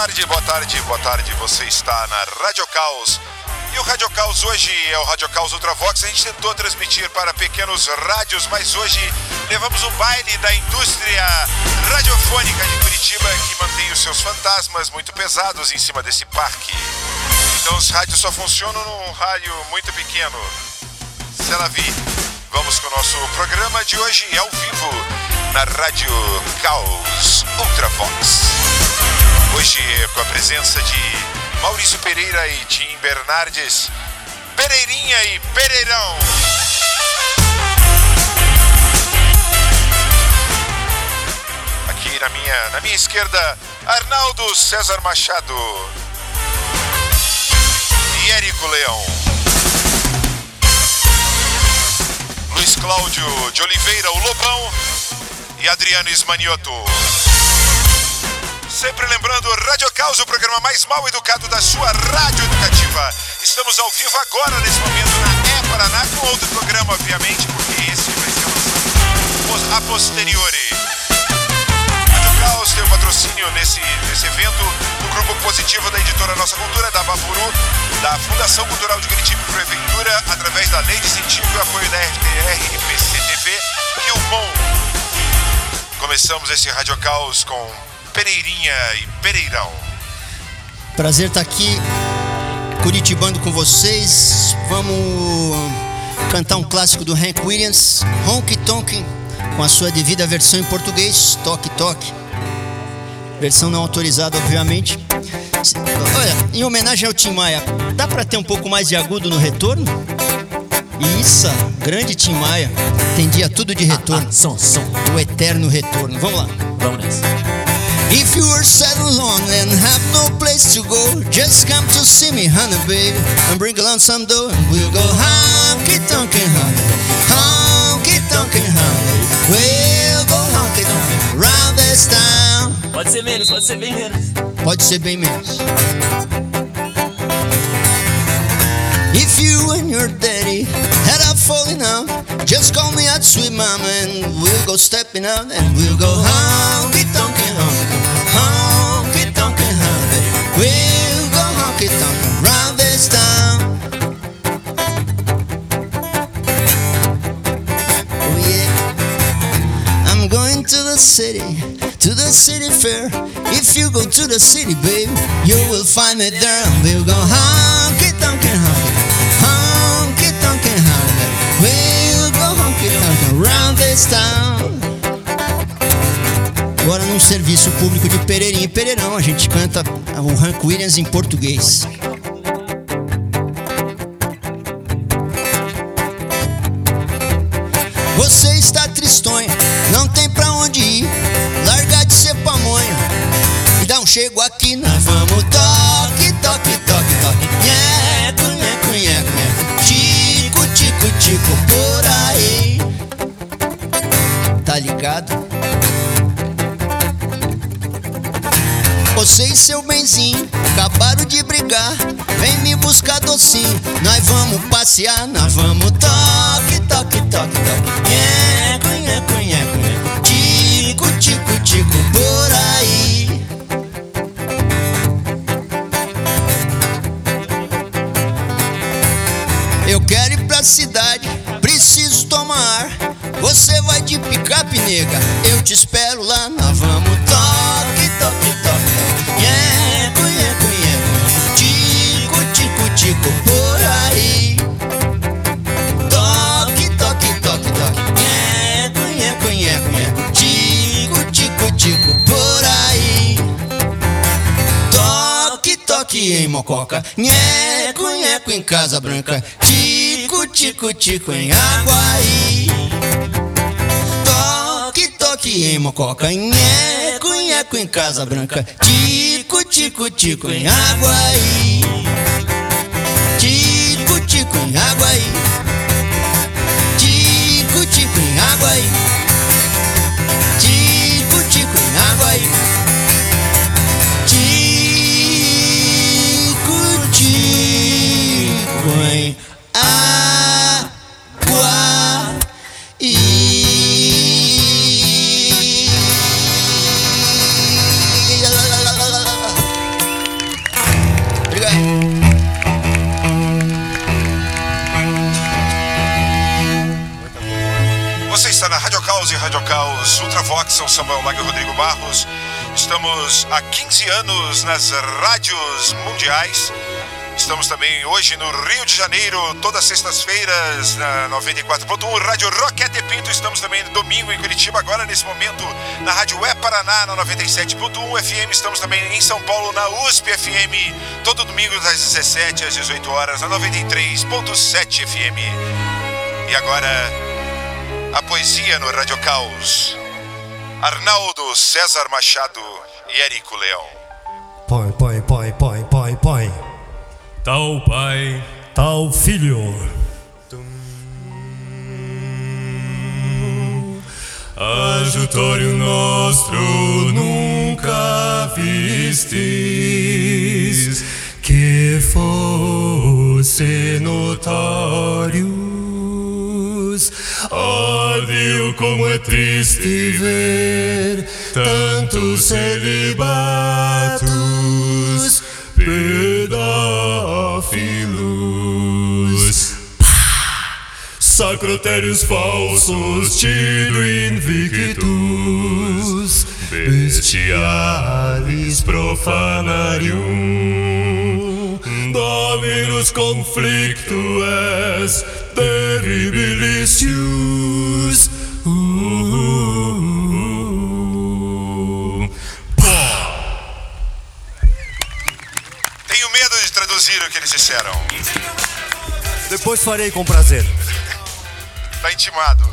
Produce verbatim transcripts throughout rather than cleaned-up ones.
tarde, boa tarde, boa tarde. Você está na Rádio Caos. E o Rádio Caos hoje é o Rádio Caos Ultravox. A gente tentou transmitir para pequenos rádios, mas hoje levamos o baile da indústria radiofônica de Curitiba, que mantém os seus fantasmas muito pesados em cima desse parque. Então os rádios só funcionam num raio muito pequeno. C'est la vie. Vamos com o nosso programa de hoje ao vivo na Rádio Caos Ultravox. Hoje com a presença de Maurício Pereira e Tim Bernardes, Pereirinha e Pereirão. Aqui na minha, na minha esquerda, Arnaldo César Machado e Érico Leão. Luiz Cláudio de Oliveira, o Lobão, e Adriano Ismanioto. Sempre lembrando, Rádio Caos, o programa mais mal educado da sua rádio educativa. Estamos ao vivo agora, nesse momento, na E Paraná, com outro programa, obviamente, porque esse vai ser lançado a posteriori. Rádio Caos tem um patrocínio nesse, nesse evento do Grupo Positivo da Editora Nossa Cultura, da Bafuru, da Fundação Cultural de Curitiba e Prefeitura, através da Lei de Incentivo e Apoio da R T R, P C T V e o M O N. Começamos esse Rádio Caos com Pereirinha e Pereirão. Prazer estar aqui, curitibando com vocês. Vamos cantar um clássico do Hank Williams, Honky Tonk, com a sua devida versão em português, Toque Toque. Versão não autorizada, obviamente. Olha, em homenagem ao Tim Maia, dá pra ter um pouco mais de agudo no retorno? Isso, grande Tim Maia. Entendia tudo de retorno. Ah, ah, som, som. O eterno retorno. Vamos lá. Vamos nessa. If you are sad and lonely and have no place to go, just come to see me, honey, baby, and bring along some dough, and we'll go honky-tonkin', honey, honky-tonkin', honey, we'll go honky-tonkin' round this town. Pode ser menos, pode ser bem menos. Pode ser bem menos. If you and your daddy had up falling out, just call me out, sweet mama, and we'll go stepping out, and we'll go honky-tonkin', honky, honky-tonkin', honky, we'll go honky-tonkin' round this town. Oh yeah, I'm going to the city, to the city fair. If you go to the city, babe, you will find me there. We'll go honky-tonkin', honky, honky-tonkin', honky, we'll go honky-tonkin' round this town. Agora num serviço público de Pereirinha e Pereirão, a gente canta o Hank Williams em português. Você está tristonha, não tem pra onde ir, larga de ser pamonha e dá um chego aqui, nós vamos toque, toque, toque, toque, nheco, nheco, nheco, nheco, tico, tico, tico, por aí. Tá ligado? Você e seu benzinho acabaram de brigar, vem me buscar docinho, nós vamos passear, nós vamos toque, toque, toque, toque, nheco, nheco, nheco, nheco, tico, tico, tico, por aí. Eu quero ir pra cidade, preciso tomar ar, você vai de picape, nega, eu te espero lá, nós vamos toque, toque, toque, nheco, nheco, nheco, tico, tico, tico, por aí. Toque, toque, toque, toque, nheco, nheco, nheco, nheco, tico, tico, tico, por aí. Toque, toque em Mococa, nheco, nheco em Casa Branca, tico, tico, tico em Aguaí. Toque, toque em Mococa, nheco, nheco em Casa Branca, tico, tico, tico em Aguaí. Tico, tico em Aguaí. Tico, tico em Aguaí. Tico, tico em Aguaí. Tico, tico em Aguaí. Rádio Caos Ultravox, São Samuel Lago e Rodrigo Barros. Estamos há quinze anos nas rádios mundiais. Estamos também hoje no Rio de Janeiro, todas as sextas-feiras, na noventa e quatro ponto um, Rádio Roquete Pinto. Estamos também no domingo em Curitiba, agora nesse momento na Rádio Web Paraná, na noventa e sete ponto um F M. Estamos também em São Paulo, na U S P F M, todo domingo das dezessete às dezoito horas, na noventa e três ponto sete F M. E agora, a poesia no Rádio Caos. Arnaldo César Machado e Érico Leão. Pai, pai, pai, pai, pai, pai. Tal pai, tal filho. Ajutório nostro nunca vistes, que fosse notários. Ah, Deus, como é triste ver tantos celibatos, pedófilos, sacrotérios falsos, tido invictus, bestialis profanarium, dominus conflictu est terribilicius. Uh, uh, uh. Tenho medo de traduzir o que eles disseram. Depois farei com prazer. Tá intimado.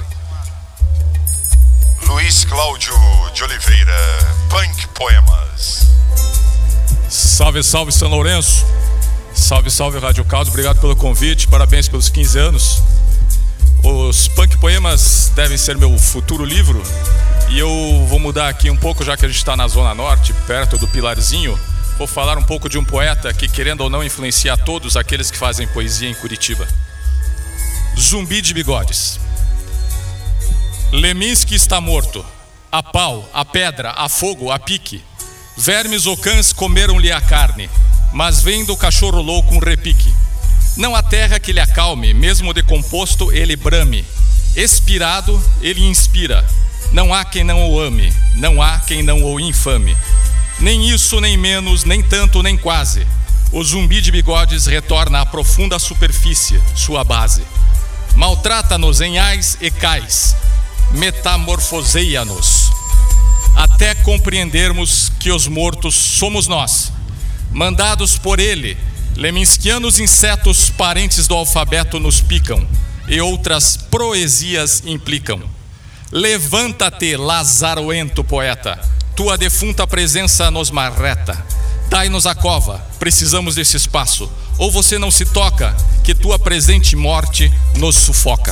Luiz Cláudio de Oliveira, Punk Poemas. Salve, salve São Lourenço. Salve, salve Rádio Caos. Obrigado pelo convite, parabéns pelos quinze anos. Os Punk Poemas devem ser meu futuro livro. E eu vou mudar aqui um pouco, já que a gente está na Zona Norte, perto do Pilarzinho. Vou falar um pouco de um poeta que, querendo ou não, influencia todos aqueles que fazem poesia em Curitiba. Zumbi de Bigodes. Leminski está morto. A pau, a pedra, a fogo, a pique. Vermes ou cães comeram-lhe a carne, mas vendo o cachorro louco um repique. Não há terra que lhe acalme, mesmo decomposto ele brame. Expirado, ele inspira. Não há quem não o ame, não há quem não o infame. Nem isso, nem menos, nem tanto, nem quase. O zumbi de bigodes retorna à profunda superfície, sua base. Maltrata-nos em ais e cais, metamorfoseia-nos, até compreendermos que os mortos somos nós. Mandados por ele, leminskianos insetos parentes do alfabeto nos picam, e outras proesias implicam. Levanta-te, lazaroento poeta, tua defunta presença nos marreta. Dai-nos a cova, precisamos desse espaço, ou você não se toca, que tua presente morte nos sufoca.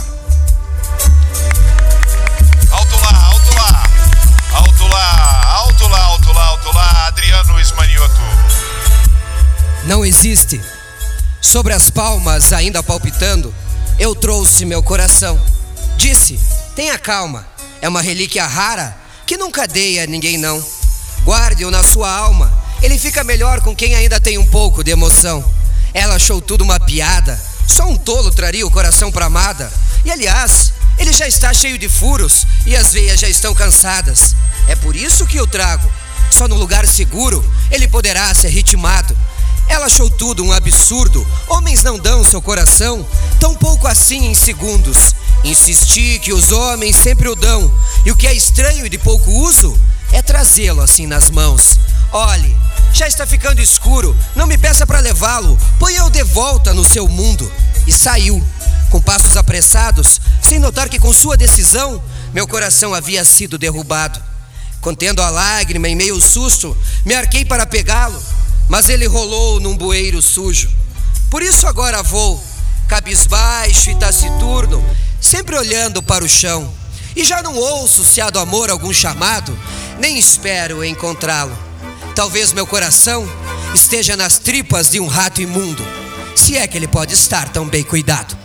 Alto lá, alto lá, alto lá, alto lá, alto lá, alto lá, Adriano Ismanioto. Não existe. Sobre as palmas ainda palpitando, eu trouxe meu coração. Disse, tenha calma, é uma relíquia rara que nunca dei a ninguém não. Guarde-o na sua alma, ele fica melhor com quem ainda tem um pouco de emoção. Ela achou tudo uma piada, só um tolo traria o coração pra amada. E aliás, ele já está cheio de furos e as veias já estão cansadas. É por isso que eu trago, só no lugar seguro ele poderá ser ritmado. Ela achou tudo um absurdo, homens não dão seu coração tão pouco assim em segundos. Insisti que os homens sempre o dão, e o que é estranho e de pouco uso é trazê-lo assim nas mãos. Olhe, já está ficando escuro, não me peça para levá-lo, ponha-o de volta no seu mundo. E saiu, com passos apressados, sem notar que com sua decisão meu coração havia sido derrubado. Contendo a lágrima em meio susto, me arquei para pegá-lo, mas ele rolou num bueiro sujo. Por isso agora vou, cabisbaixo e taciturno, sempre olhando para o chão. E já não ouço se há do amor algum chamado, nem espero encontrá-lo. Talvez meu coração esteja nas tripas de um rato imundo, se é que ele pode estar tão bem cuidado.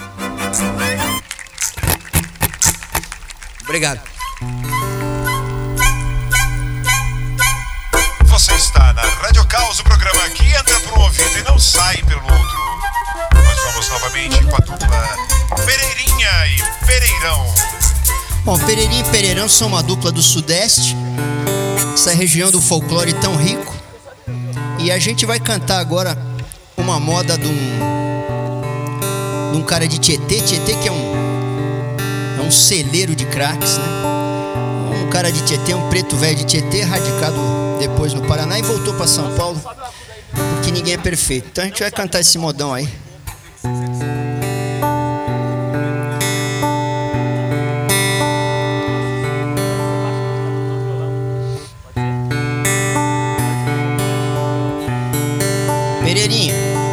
Obrigado. Você está na Rádio Caos, o programa que entra por um ouvido e não sai pelo outro. Nós vamos novamente com a dupla Pereirinha e Pereirão. Bom, Pereirinha e Pereirão são uma dupla do Sudeste, essa região do folclore tão rico. E a gente vai cantar agora uma moda de um, de um cara de Tietê. Tietê que é um, é um celeiro de craques, né? Um cara de Tietê, um preto velho de Tietê, radicado depois no Paraná e voltou para São Paulo, porque ninguém é perfeito. Então a gente vai cantar esse modão aí. Pereirinha,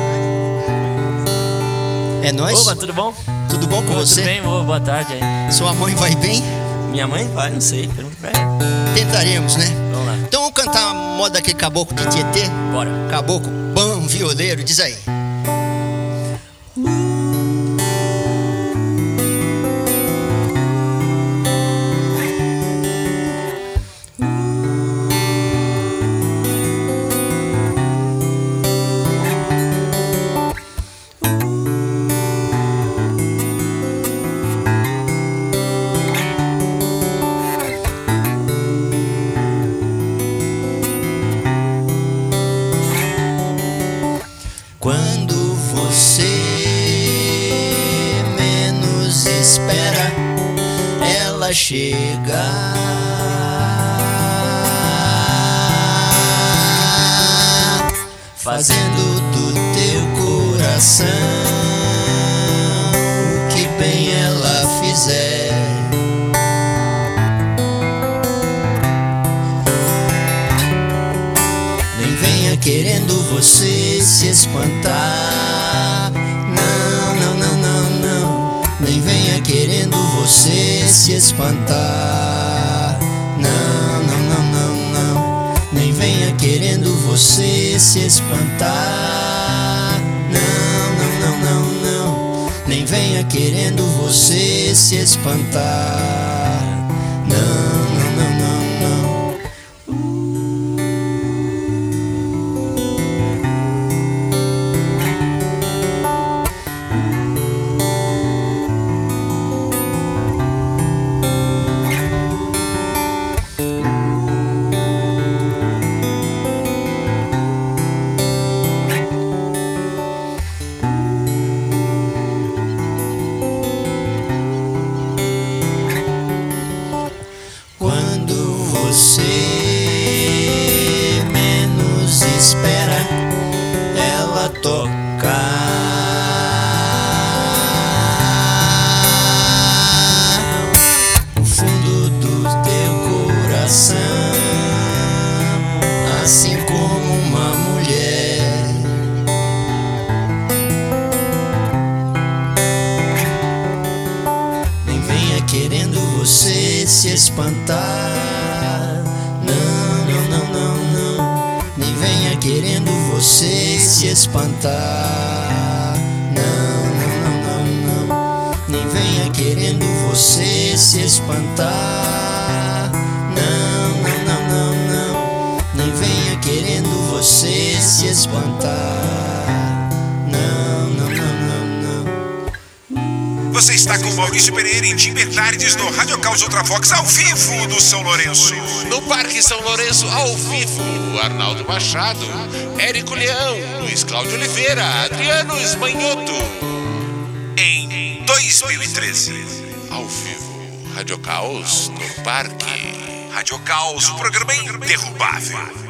é nóis? Opa, tudo bom? Tudo bom com Ô, você? Tudo bem, boa, boa tarde aí. Sua mãe vai bem? Minha mãe vai, não sei, pergunta pra ela. Tentaremos, né? Vamos lá. Então vamos cantar a moda daquele caboclo de Tietê? Bora. Caboclo, bom, violeiro, diz aí. Quando você menos espera, ela chega. Fazendo do teu coração o que bem ela fizer. Nem venha querendo você se espantar. Não, não, não, não, não. Nem venha querendo você se espantar. Não, não, não, não, não. Nem venha querendo você se espantar. Não, não, não, não, não. Nem venha querendo você se espantar. Não, não, não, não, não. Quando você menos espera, ela toca. No fundo do teu coração, assim como uma mulher. Nem venha querendo você se espantar. Não, não, não, não, não. Nem venha querendo você se espantar. Não, não, não, não, não. Nem venha querendo você se espantar. Não, não, não, não, não. Nem venha querendo você se espantar. Não, não, não, não, não. Você está com Maurício Pereira e Tim Bernardes no Rádio Caos Ultravox ao vivo do São Lourenço. No Parque São Lourenço, ao vivo, Arnaldo Machado, Érico Leão, Luiz Cláudio Oliveira, Adriano Esmanhoto. Em dois mil e treze. Ao vivo, Rádio Caos no Parque. Rádio Caos, o programa é inderrubável.